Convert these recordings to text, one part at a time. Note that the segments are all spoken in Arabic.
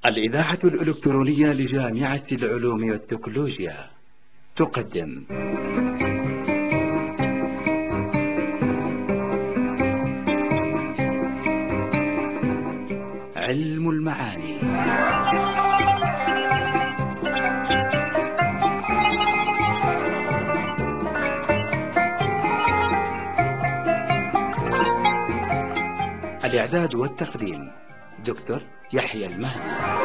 الإذاعة الإلكترونية لجامعة العلوم والتكنولوجيا تقدم علم المعاني. الإعداد والتقديم دكتور يحيى المهدي.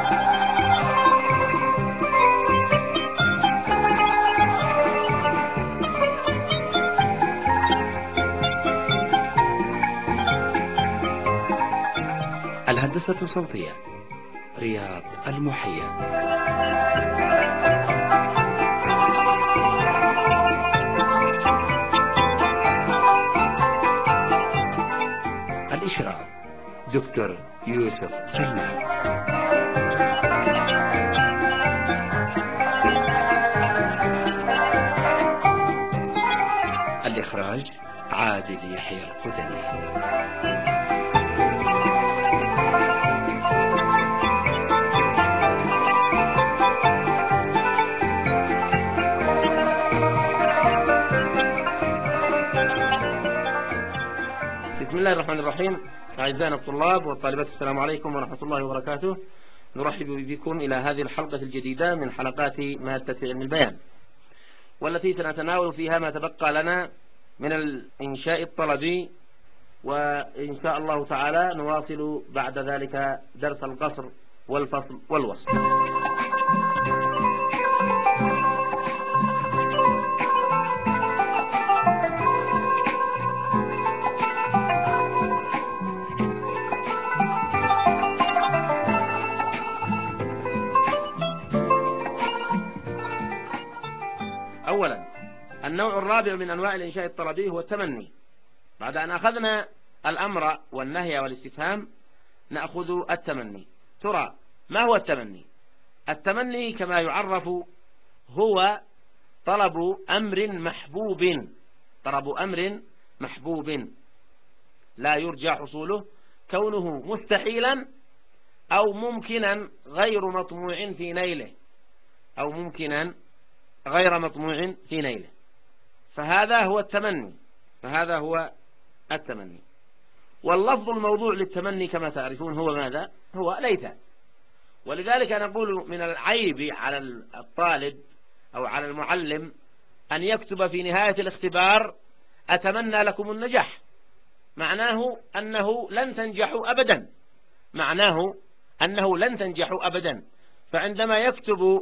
الهندسة الصوتية رياض المحيا. الإشراف دكتور يوسف سلمان. الإخراج عادل يحيى القدمي. بسم الله الرحمن الرحيم. أعزائنا الطلاب والطالبات، السلام عليكم ورحمة الله وبركاته. نرحب بكم إلى هذه الحلقة الجديدة من حلقات مادة علم البيان، والتي سنتناول فيها ما تبقى لنا من الإنشاء الطلبي، وإن شاء الله تعالى نواصل بعد ذلك درس القصر والفصل والوصل. أولا، النوع الرابع من أنواع الإنشاء الطلبي هو التمني. بعد أن أخذنا الأمر والنهي والاستفهام نأخذ التمني. ترى ما هو التمني؟ التمني كما يعرف هو طلب أمر محبوب لا يرجى حصوله، كونه مستحيلا أو ممكنا غير مطموع في نيله، فهذا هو التمني. واللفظ الموضوع للتمني كما تعرفون هو ماذا؟ هو ليت. ولذلك نقول من العيب على الطالب أو على المعلم أن يكتب في نهاية الاختبار أتمنى لكم النجاح، معناه أنه لن تنجحوا أبدا. فعندما يكتب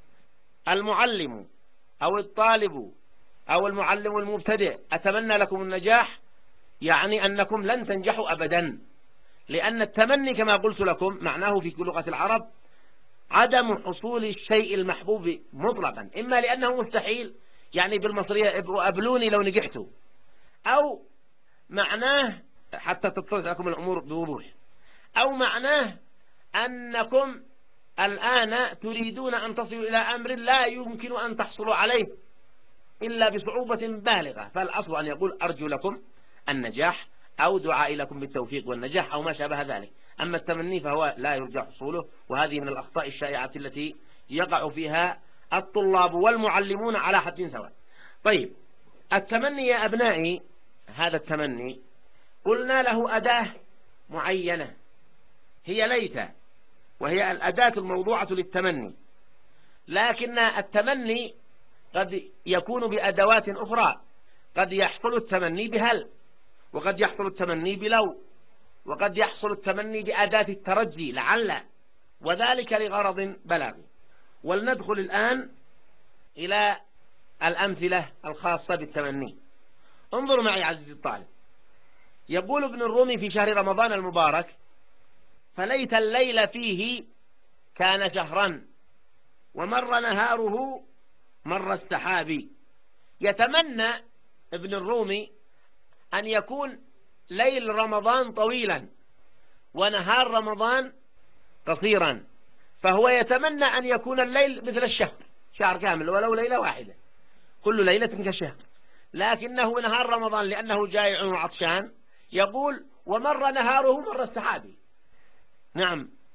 المعلم أو الطالب أو المعلم المبتدئ أتمنى لكم النجاح، يعني أنكم لن تنجحوا أبدا، لأن التمني كما قلت لكم معناه في لغة العرب عدم حصول الشيء المحبوب مطلقا، إما لأنه مستحيل، يعني بالمصرية قبلوني لو نجحتوا، أو معناه حتى تتضح لكم الأمور بوضوح، أو معناه أنكم الآن تريدون أن تصلوا إلى أمر لا يمكن أن تحصلوا عليه إلا بصعوبة بالغة، فالأصل أن يقول أرجو لكم النجاح أو دعائي لكم بالتوفيق والنجاح أو ما شابه ذلك. أما التمني فهو لا يرجى حصوله، وهذه من الأخطاء الشائعة التي يقع فيها الطلاب والمعلمون على حد سواء. طيب، التمني يا أبنائي، هذا التمني قلنا له أداة معينة هي ليت، وهي الأداة الموضوعة للتمني، لكن التمني قد يكون بأدوات أخرى. قد يحصل التمني بهل، وقد يحصل التمني بلو، وقد يحصل التمني بأداة الترجي لعل، وذلك لغرض بلاغي. ولندخل الآن إلى الأمثلة الخاصة بالتمني. انظروا معي عزيزي الطالب. يقول ابن الرومي في شهر رمضان المبارك: فليت الليل فيه كان شهرا ومر نهاره مر السحاب. يتمنى ابن الرومي أن يكون ليل رمضان طويلا ونهار رمضان قصيرا، فهو يتمنى أن يكون الليل مثل الشهر، شهر كامل ولو ليلة واحدة، كل ليلة كشهر، لكنه نهار رمضان لأنه جائع وعطشان، يقول ومر نهاره مر السحاب. نعم،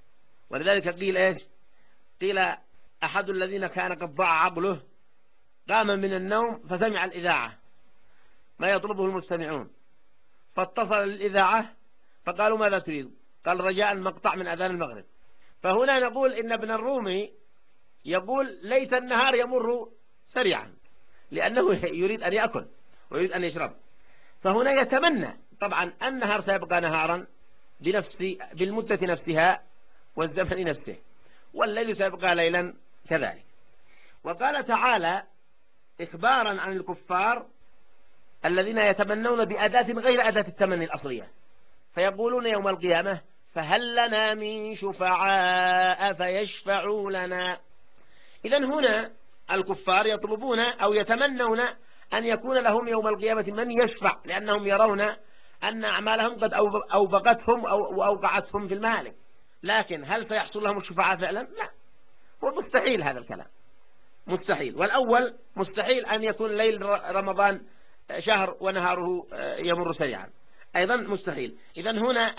ولذلك قيل إيش؟ قيل أحد الذين كان قد ضاع عقله قام من النوم فسمع الإذاعة ما يطلبه المستمعون، فاتصل الإذاعة فقالوا ماذا تريد؟ قال رجاء مقطع من أذان المغرب. فهنا نقول إن ابن الرومي يقول ليت النهار يمر سريعا، لأنه يريد أن يأكل ويريد أن يشرب. فهنا يتمنى طبعا النهار سيبقى نهارا بالمدة نفسها والزمن نفسه، والليل سيبقى ليلا كذلك. وقال تعالى إخبارا عن الكفار الذين يتمنون بأداة غير أداة التمني الأصلية، فيقولون يوم القيامة فهل لنا من شفعاء فيشفعوا لنا. إذن هنا الكفار يطلبون أو يتمنون أن يكون لهم يوم القيامة من يشفع، لأنهم يرون أن أعمالهم قد أوبقتهم أو أوقعتهم في المهالك. لكن هل سيحصل لهم الشفعاء فعلا؟ لا، هو مستحيل هذا الكلام، مستحيل. والأول مستحيل أن يكون ليل رمضان شهر ونهاره يمر سريعا، أيضا مستحيل. إذن هنا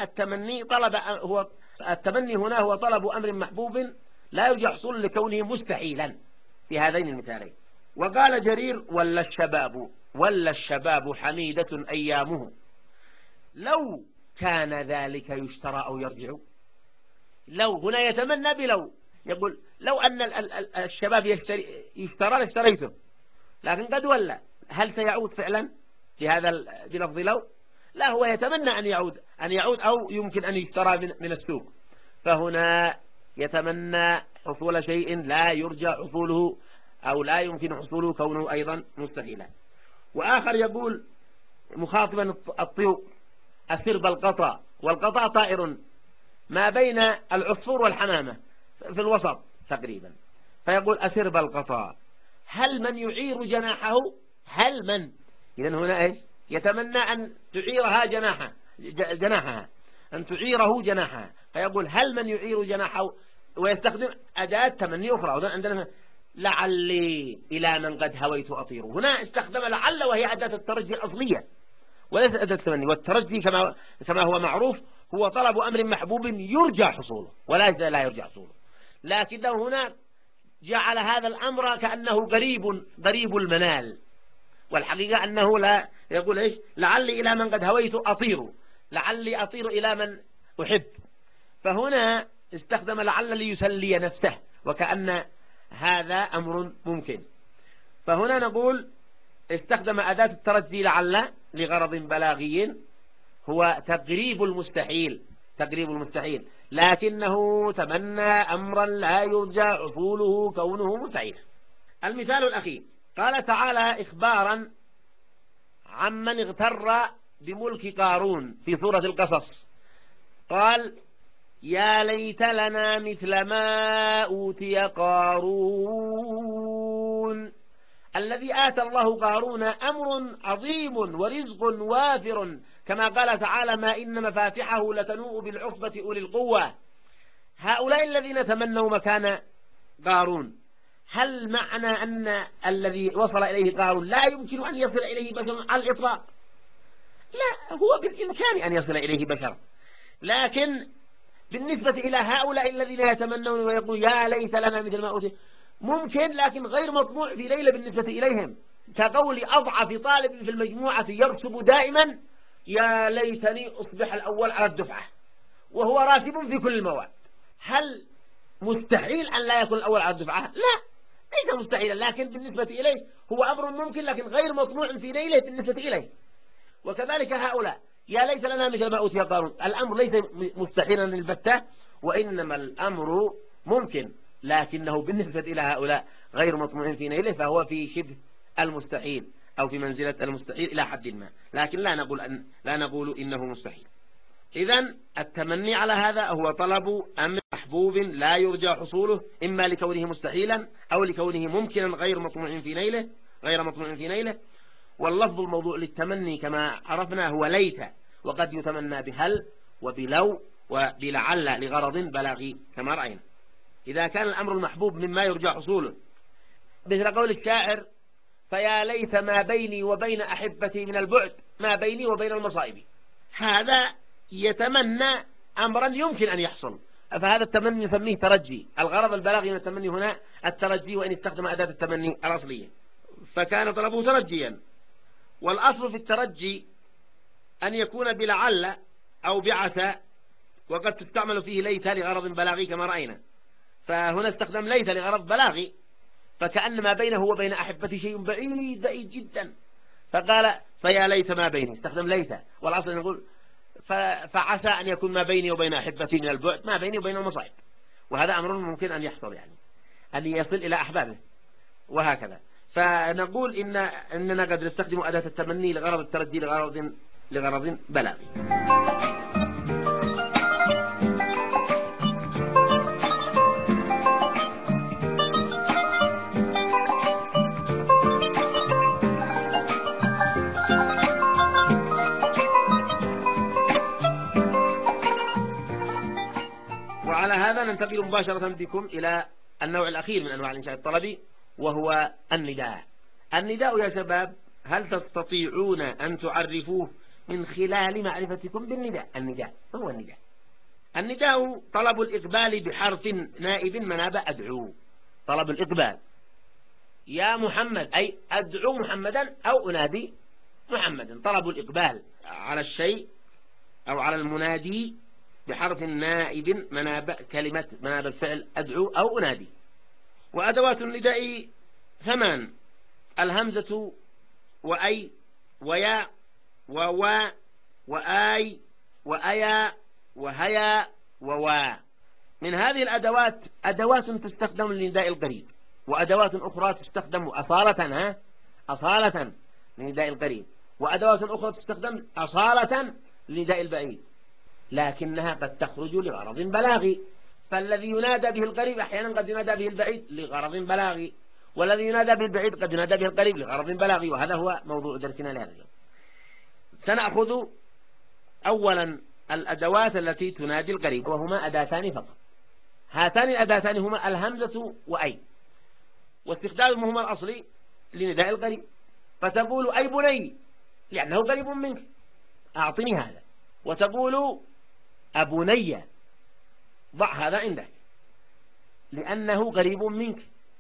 التمني هنا هو طلب أمر محبوب لا يرجى حصول لكونه مستحيلا في هذين المثالين. وقال جرير ولا الشباب حميدة أيامه لو كان ذلك يشترى أو يرجع. لو هنا يتمنى بلو، يقول لو أن الشباب يشترى لاشتريته، لكن قد ولا هل سيعود فعلا بلفظ لو؟ لا، هو يتمنى أن يعود أو يمكن أن يشترى من السوق. فهنا يتمنى حصول شيء لا يرجى حصوله أو لا يمكن حصوله كونه أيضا مستحيلا. وآخر يقول مخاطبا الطيور أسر بالقطا، والقطا طائر ما بين العصفور والحمامة في الوسط تقريبا، فيقول أسر بالقطا هل من يعير جناحه؟ هل من؟ إذن هنا إيش؟ يتمنى أن تعيرها جناحها، أن تعيره جناحها، فيقول هل من يعير جناحه، ويستخدم أداة تمني أخرى. عندنا لعلي إلى من قد هويت أطير، هنا استخدم لعل وهي أداة الترجي الأصلية وليس أداة التمني. والترجي كما هو معروف هو طلب أمر محبوب يرجى حصوله وليس لا يرجى حصوله، لكنه هنا جعل هذا الأمر كأنه قريب المنال، والحقيقة أنه لا يقول إيش؟ لعلي إلى من قد هويت أطير، لعلي أطير إلى من أحب. فهنا استخدم لعل ليسلي نفسه وكأن هذا أمر ممكن. فهنا نقول استخدم أداة الترجي لعل لغرض بلاغي هو تقريب المستحيل، لكنه تمنى أمرا لا يرجى حصوله كونه مستحيلا. المثال الأخير قال تعالى إخبارا عمن اغتر بملك قارون في سورة القصص، قال يا ليت لنا مثل ما أوتي قارون. الذي آتى الله قارون أمر عظيم ورزق وافر، كما قال تعالى ما إن مفاتحه لتنوء بالعصبة أولي القوة. هؤلاء الذين تمنوا مكان قارون، هل معنى أن الذي وصل إليه قارون لا يمكن أن يصل إليه بشر على الإطلاق؟ لا، هو بالإمكان أن يصل إليه بشر، لكن بالنسبة إلى هؤلاء الذين يتمنون ويقول يا ليت لنا مثل ما أوتي، ممكن لكن غير مطموع في ليلة بالنسبة إليهم، كقول أضعف طالب في المجموعة يرسب دائما يا ليتني أصبح الأول على الدفعة وهو راسب في كل المواد. هل مستحيل أن لا يكون الأول على الدفعة؟ لا، ليس مستحيلا، لكن بالنسبة إليه هو أمر ممكن لكن غير مطموع في ليلة بالنسبة إليه. وكذلك هؤلاء يا ليت لنا مثل ما أوتي قارون، الأمر ليس مستحيلا البتة، وإنما الأمر ممكن لكنه بالنسبة إلى هؤلاء غير مطموع في نيله، فهو في شبه المستحيل أو في منزلة المستحيل إلى حد ما، لكن لا نقول إنه مستحيل. إذن التمني على هذا هو طلب أمر محبوب لا يرجى حصوله، إما لكونه مستحيلا أو لكونه ممكنا غير مطموع في نيله. واللفظ الموضوع للتمني كما عرفنا هو ليت، وقد يتمنى بهل وبلو وبلعل لغرض بلاغي كما رأينا، إذا كان الأمر المحبوب مما يرجى حصوله، مثل قول الشاعر فيا ليت ما بيني وبين أحبتي من البعد ما بيني وبين المصائب. هذا يتمنى أمرا يمكن أن يحصل، فهذا التمني نسميه ترجي. الغرض البلاغي من التمني هنا الترجي، وإن استخدم أداة التمني الأصلية، فكان طلبه ترجيا. والأصل في الترجي أن يكون بلعل أو بعسى، وقد تستعمل فيه ليت لغرض بلاغي كما رأينا. فهنا استخدم ليت لغرض بلاغي، فكأن ما بينه وبين أحبته شيء بعيد بعيد جدا، فقال فيا ليت ما بيني، استخدم ليت. والأصل نقول فعسى أن يكون ما بيني وبين أحبتي من البعد ما بيني وبين المصائب، وهذا أمر ممكن أن يحصل، يعني أن يصل إلى أحبابه وهكذا. فنقول إننا قد نستخدم أداة التمني لغرض الترجي لغرض بلاغي. وعلى هذا ننتقل مباشرة بكم إلى النوع الأخير من أنواع الإنشاء الطلبي، وهو النداء. النداء يا شباب، هل تستطيعون أن تعرفوه من خلال معرفتكم بالنداء؟ النداء هو النداء. النداء طلب الإقبال بحرف نائب مناب أدعو. طلب الإقبال، يا محمد، أي أدعو محمدا أو أنادي محمدا. طلب الإقبال على الشيء أو على المنادي بحرف نائب مناب كلمة مناب الفعل أدعو أو أنادي. وأدوات النداء 8: الهمزة وأي ويا ووا وآي وأيا وهيا ووا. من هذه الأدوات أدوات تستخدم لنداء القريب، وأدوات أخرى تستخدم أصالة لنداء القريب، وأدوات أخرى تستخدم أصالة لنداء البعيد، لكنها قد تخرج لغرض بلاغي. فالذي ينادى به القريب أحيانا قد ينادى به البعيد لغرض بلاغي، والذي ينادى به البعيد قد ينادى به القريب لغرض بلاغي. وهذا هو موضوع درسنا لهذا اليوم. سنأخذ أولا الأدوات التي تنادي القريب، وهما أداتان فقط. هاتان الأداتان هما الهمزة وأي، واستخدامهما الأصلي لنداء القريب. فتقول أي بني لأنه قريب منك، أعطني هذا. وتقول أبني، ضع هذا عندك، لأنه قريب منك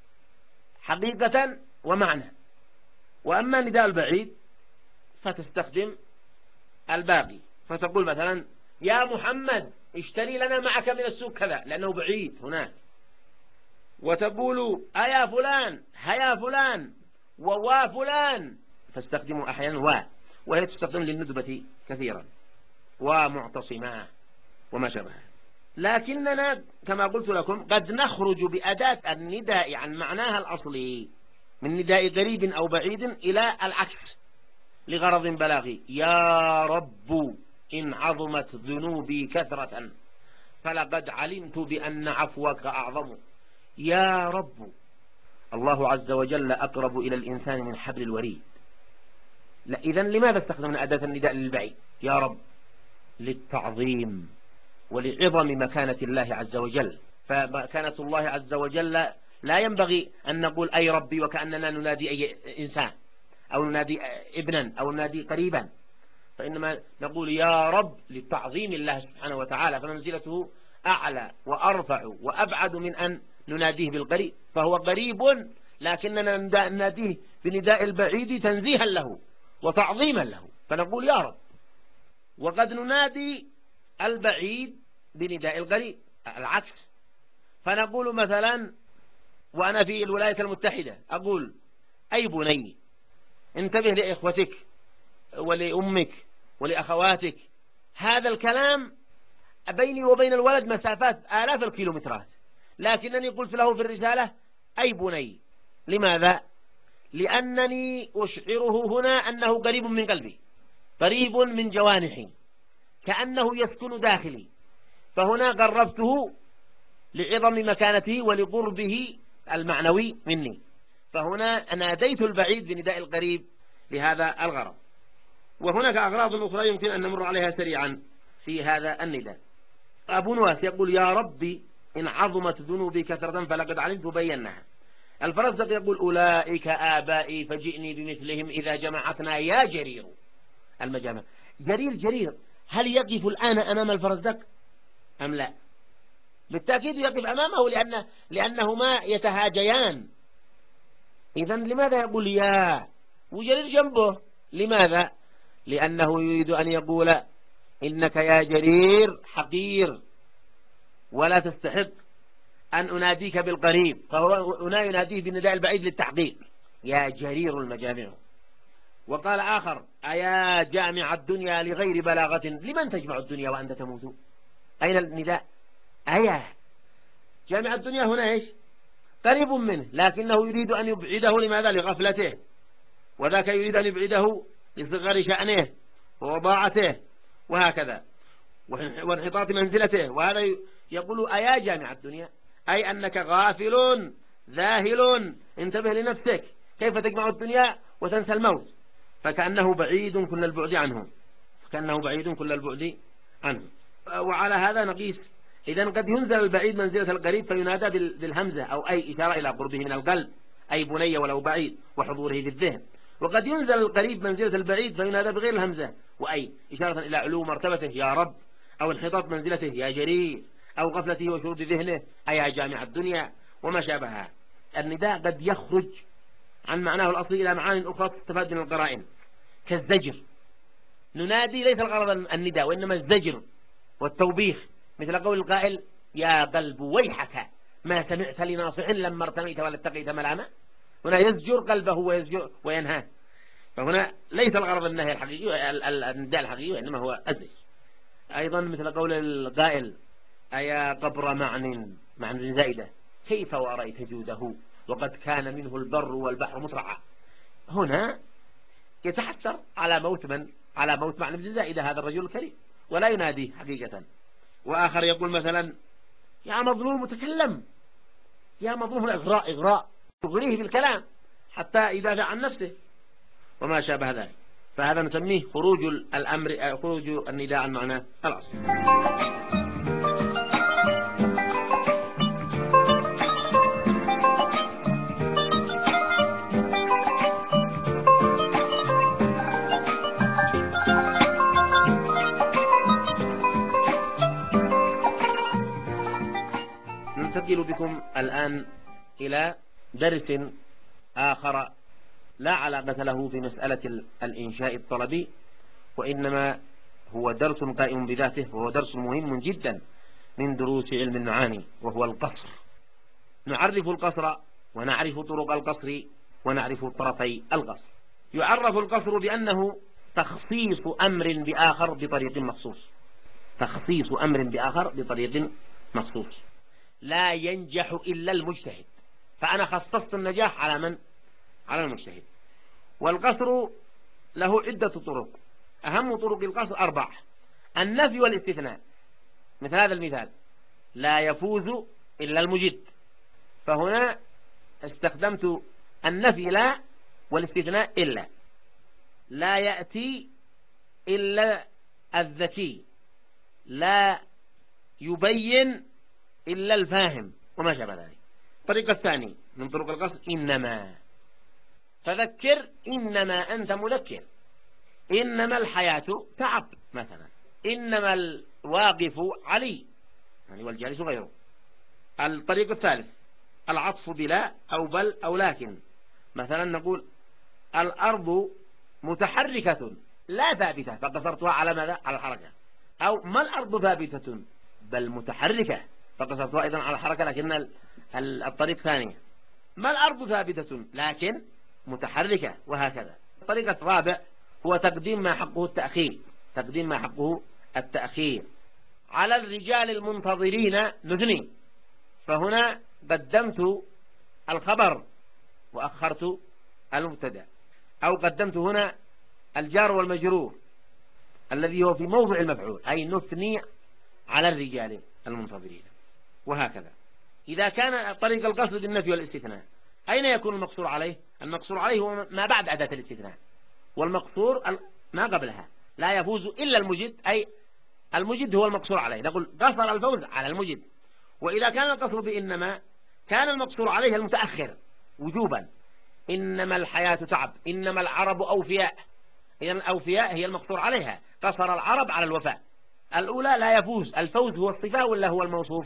حقيقة ومعنى. وأما نداء البعيد فتستخدم الباقي، فتقول مثلا يا محمد اشتري لنا معك من السوق كذا، لأنه بعيد هناك. وتقول أيا فلان هيا فلان ووا فلان، فاستخدم أحيانا وهي تستخدم للندبة كثيرا، ومعتصماه وما شابه. لكننا كما قلت لكم قد نخرج بأداة النداء عن معناها الأصلي من نداء قريب أو بعيد إلى العكس لغرض بلاغي. يا رب إن عظمت ذنوبي كثرة فلقد علمت بأن عفوك أعظم. يا رب، الله عز وجل أقرب إلى الإنسان من حبل الوريد. إذن لماذا استخدمنا أداة النداء للبعيد يا رب؟ للتعظيم ولعظم مكانة الله عز وجل. فمكانة الله عز وجل لا ينبغي أن نقول أي ربي وكأننا ننادي أي إنسان أو ننادي ابنا أو ننادي قريبا، فإنما نقول يا رب لتعظيم الله سبحانه وتعالى، فمنزلته أعلى وأرفع وأبعد من أن نناديه بالقريب. فهو قريب لكننا نناديه بنداء البعيد تنزيها له وتعظيما له، فنقول يا رب. وقد ننادي البعيد بنداء القريب العكس، فنقول مثلا وأنا في الولايات المتحدة أقول أي بني انتبه لإخوتك ولأمك ولأخواتك. هذا الكلام بيني وبين الولد مسافات آلاف الكيلومترات، لكنني قلت له في الرسالة أي بني. لماذا؟ لأنني أشعره هنا أنه قريب من قلبي، قريب من جوانحي، كأنه يسكن داخلي. فهنا قربته لعظم مكانته ولقربه المعنوي مني، فهنا ناديت البعيد بنداء القريب لهذا الغرض. وهناك أغراض أخرى يمكن أن نمر عليها سريعا في هذا النداء. أبو نواس يقول يا ربي إن عظمت ذنوبي كثرة فلقد علمت بينها. الفرزدق يقول أولئك آبائي فجئني بمثلهم إذا جمعتنا يا جرير. المجامع جرير، هل يقف الآن أمام الفرزدق أم لا؟ بالتأكيد يقف أمامه لأنهما يتهاجيان. إذن لماذا يقول يا وجرير جنبه؟ لماذا؟ لأنه يريد أن يقول إنك يا جرير حقير ولا تستحق أن أناديك بالقريب، فهو هنا يناديه بالنداء البعيد للتحقيق، يا جرير المجامع. وقال آخر أيا جامع الدنيا لغير بلاغة لمن تجمع الدنيا وأنت تموت؟ أين النداء؟ أيا جامع الدنيا هنا إيش؟ قريب منه، لكنه يريد أن يبعده. لماذا؟ لغفلته. وذاك يريد أن يبعده لصغر شأنه ووضاعته وهكذا وانحطاط منزلته. وهذا يقول أيا جامع الدنيا، أي أنك غافل ذاهل، انتبه لنفسك، كيف تجمع الدنيا وتنسى الموت؟ فكأنه بعيد كل البعد عنه، كأنه بعيد كل البعد عنه. وعلى هذا نقيس. إذن قد ينزل البعيد منزلة القريب فينادى بالهمزة أو أي إشارة إلى قربه من القلب، أي بني ولو بعيد وحضوره في الذهن. وقد ينزل القريب منزلة البعيد فينادى بغير الهمزة وأي إشارة إلى علو مرتبته يا رب، أو انحطاط منزلته يا جرير، أو غفلته وشرود ذهنه أي يا جامع الدنيا وما شابهها. النداء قد يخرج عن معناه الأصلي إلى معاني أخرى تستفاد من القرائن، كالزجر. ننادي ليس الغرض النداء وإنما الزجر والتوبيخ، مثل قول القائل يا قلب ويحك ما سمعت لناصح لما ارتميت ولا اتقيت ملامة. هنا يزجر قلبه ويزجر وينهاه. فهنا ليس الغرض النهي الحقيقي النداء الحقيقي وإنما هو الزجر. أيضا مثل قول القائل أيا قبر معن بن زائدة كيف ورأيت جوده وقد كان منه البر والبحر مطرعا. هنا يتحسر على موت معن بن زائدة هذا الرجل الكريم ولا يناديه حقيقة. وآخر يقول مثلا يا مظلوم تكلم، يا مظلوم إغراء تغريه بالكلام حتى يدافع عن نفسه وما شابه ذلك. فهذا نسميه خروج النداء عن معناه الأصل. ننتقل بكم الآن إلى درس آخر لا علاقة له بمسألة الإنشاء الطلبي، وإنما هو درس قائم بذاته، وهو درس مهم جدا من دروس علم المعاني، وهو القصر. نعرف القصر ونعرف طرق القصر ونعرف طرفي القصر. يعرف القصر بأنه تخصيص أمر بآخر بطريق مخصوص، تخصيص أمر بآخر بطريق مخصوص. لا ينجح إلا المجتهد، فأنا خصصت النجاح على من؟ على المجتهد. والقصر له عدة طرق، أهم طرق القصر 4: النفي والاستثناء. مثل هذا المثال لا يفوز إلا المجد، فهنا استخدمت النفي لا والاستثناء إلا. لا يأتي إلا الذكي، لا يبين إلا الفاهم وما شابه ذلك. الطريقة الثانية من طرق القصر إنما، فذكر إنما أنت مذكر، إنما الحياة تعب مثلا، إنما الواقف علي يعني والجالس غيره. الطريق الثالث العطف بلا أو بل أو لكن. مثلا نقول الأرض متحركة لا ثابتة فقصرتها على ماذا؟ على الحركة. أو ما الأرض ثابتة بل متحركة فقصرتها أيضا على الحركة، لكن الطريق ثانية ما الأرض ثابتة لكن متحركة وهكذا. الطريقة الرابع هو تقديم ما حقه التأخير، تقديم ما حقه التأخير. على الرجال المنتظرين نثني، فهنا قدمت الخبر وأخرت المبتدأ. أو قدمت هنا الجار والمجرور الذي هو في موضع المفعول، أي نثني على الرجال المنتظرين وهكذا. إذا كان طريق القصد بالنفي والاستثناء أين يكون المقصور عليه؟ المقصور عليه هو ما بعد أداة الاستثناء، والمقصور ما قبلها. لا يفوز إلا المجد، أي المجد هو المقصور عليه، نقول قصر الفوز على المجد. وإذا كان القصر بإنما كان المقصور عليه المتأخر وجوبا، إنما الحياة تعب، إنما العرب أوفياء. إذن الأوفياء هي المقصور عليها، قصر العرب على الوفاء. الأولى لا يفوز، الفوز هو الصفة ولا هو الموصوف؟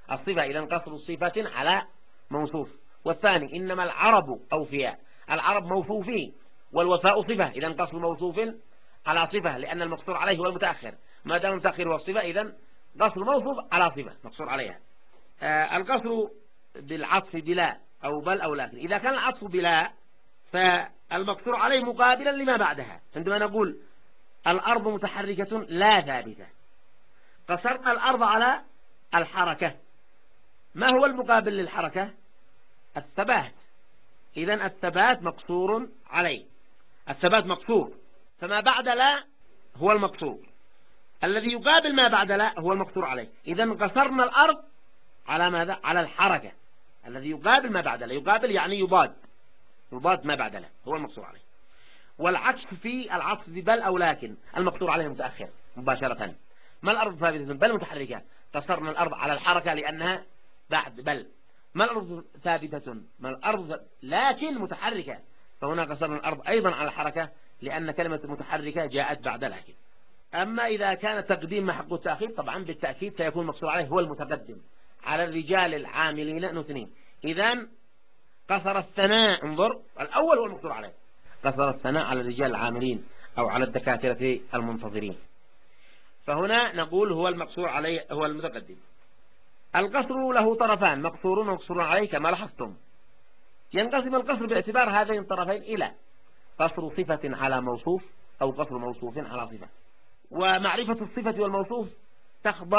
الصفة، إذا قصر صفة على موصوف. والثاني إنما العرب أوفياء، العرب موصوفين والوفاء صفة، إذا قصر موصوف على صفة، لأن المقصور عليه هو المتأخر، ما دام المتأخر هو الصفة إذا قصر موصوف على صفة مقصور عليها. القصر بالعطف بلا أو بل أو لكن، إذا كان العطف بلا فالمقصور عليه مقابلا لما بعدها. عندما نقول الأرض متحركة لا ثابتة، قصرنا الأرض على الحركة، ما هو المقابل للحركة؟ الثبات، إذن الثبات مقصور عليه، الثبات مقصور، فما بعد لا هو المقصور، الذي يقابل ما بعد لا هو المقصور عليه. إذن قصرنا الأرض على ماذا؟ على الحركة، الذي يقابل ما بعد لا، يقابل يعني يضاد ما بعد لا هو المقصور عليه. والعكس في العطف ببل أو لكن، المقصور عليه متأخر مباشرة. ما الأرض ثابتة بل متحركة، قصرنا الأرض على الحركة لأنها بعد بل. ما الأرض ثابتة، ما الأرض لكن متحركة، فهنا قصرنا الأرض أيضا على الحركة لأن كلمة متحركة جاءت بعد لكن. أما إذا كان تقديم محق التأخير طبعا بالتأكيد سيكون المقصور عليه هو المتقدم. على الرجال العاملين نثنين، إذن قصر الثناء، انظر الأول هو المقصور عليه، قصر الثناء على الرجال العاملين أو على الدكاترة المنتظرين، فهنا نقول هو المقصور عليه هو المتقدم. القصر له طرفان، مقصور ومقصور عليه كما لاحظتم. ينقسم القصر باعتبار هذين الطرفين إلى قصر صفة على موصوف أو قصر موصوف على صفة. ومعرفة الصفة والموصوف تخضع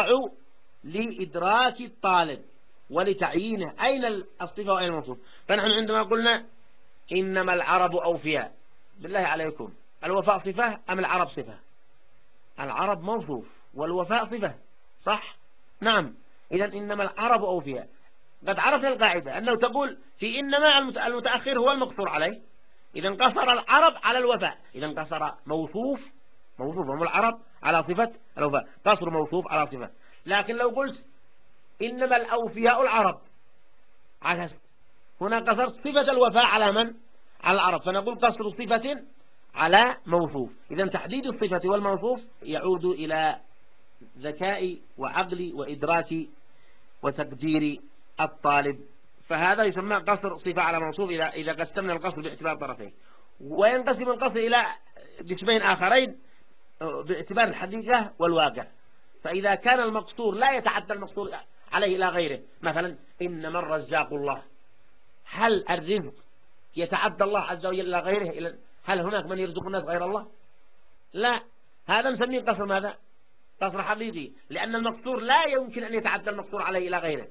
لإدراك الطالب ولتعيينه أين الصفة وأين الموصوف. فنحن عندما قلنا إنما العرب أوفياء، بالله عليكم الوفاء صفة أم العرب صفة؟ العرب موصوف والوفاء صفة، صح؟ نعم. إذن إنما العرب أوفياء، قد عرفنا القاعدة أنه تقول في إنما المتأخر هو المقصور عليه، إذن قصر العرب على الوفاء، إذن قصر موصوف هم العرب على صفة الوفاء، قصر موصوف على صفة. لكن لو قلت إنما الأوفياء العرب عكست، هنا قصرت صفة الوفاء على من؟ على العرب، فنقول قصر صفة على موصوف. إذن تحديد الصفة والموصوف يعود إلى ذكاء وعقل وإدراك وتقدير الطالب، فهذا يسمى قصر صفة على موصوف إذا قسمنا القصر باعتبار طرفين. وينقسم القصر إلى قسمين آخرين باعتبار الحقيقة والواقع. فإذا كان المقصور لا يتعدى المقصور عليه إلى غيره، مثلا إنما الرزاق الله، هل الرزق يتعدى الله عز وجل إلى غيره؟ هل هناك من يرزق الناس غير الله؟ لا، هذا نسميه قصر ماذا؟ قصر حقيقي، لأن المقصور لا يمكن أن يتعدى المقصور عليه إلى غيره.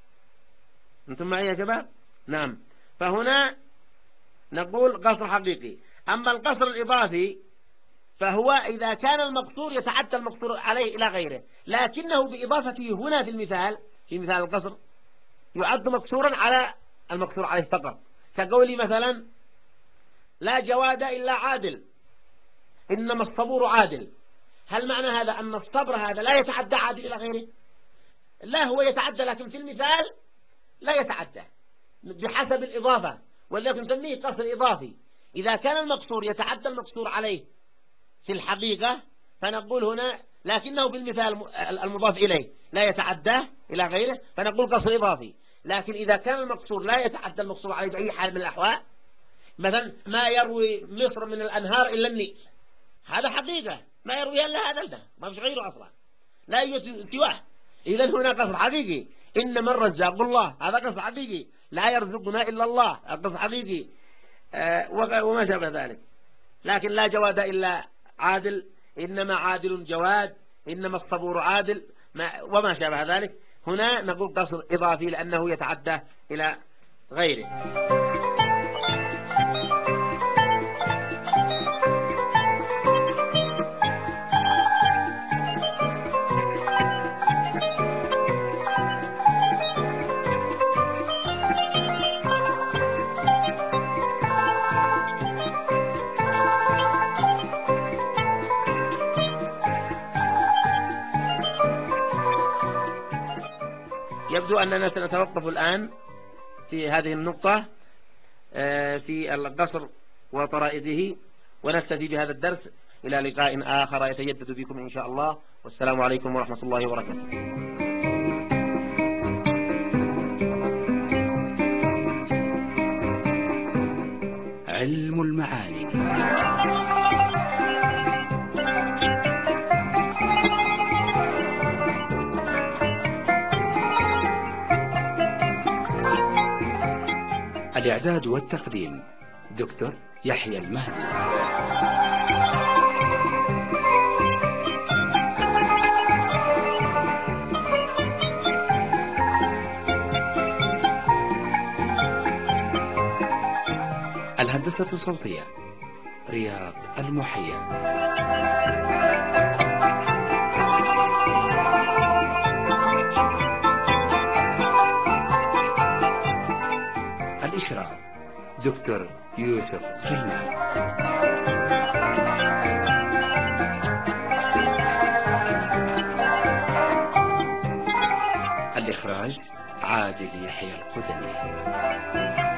أنتم معي يا شباب؟ نعم. فهنا نقول قصر حقيقي. أما القصر الإضافي فهو إذا كان المقصور يتعدى المقصور عليه إلى غيره، لكنه بإضافته هنا في مثال القصر يعد مقصورا على المقصور عليه فقط، كقولي مثلا لا جواد إلا عادل، إنما الصبور عادل. هل معنى هذا أن الصبر هذا لا يتعدى عادل إلى غيره؟ لا، هو يتعدى، لكن في المثال لا يتعدى بحسب الإضافة، ولذلك نسميه قصر إضافي. إذا كان المقصور يتعدى المقصور عليه في الحقيقة فنقول هنا لكنه في المثال المضاف إليه لا يتعدى إلى غيره فنقول قصر إضافي. لكن إذا كان المقصور لا يتعدى المقصور عليه بأي حال من الأحوال، مثلا ما يروي مصر من الأنهار إلا النيل، هذا حقيقة ما يروي إلا هذا النهر، ما فيش غيره أصلا، لا يوجد سواه. إذن هنا قصر حقيقي. إنما الرزاق الله، هذا قصر حقيقي، لا يرزقنا إلا الله، قصر حقيقي. وما شابه ذلك. لكن لا جواد إلا عادل، إنما عادل جواد، إنما الصبور عادل، وما شابه ذلك. هنا نقول قصر إضافي لأنه يتعدى إلى غيره. يبدو أننا سنتوقف الآن في هذه النقطة في القصر وطرائده، ونكتفي بهذا الدرس إلى لقاء آخر يتجدد بكم إن شاء الله، والسلام عليكم ورحمة الله وبركاته. الإعداد والتقديم دكتور يحيى المهدي. الهندسة الصوتية رياض المحية. الإشراف دكتور يوسف سلمان. الإخراج عادل يحيى القدمي.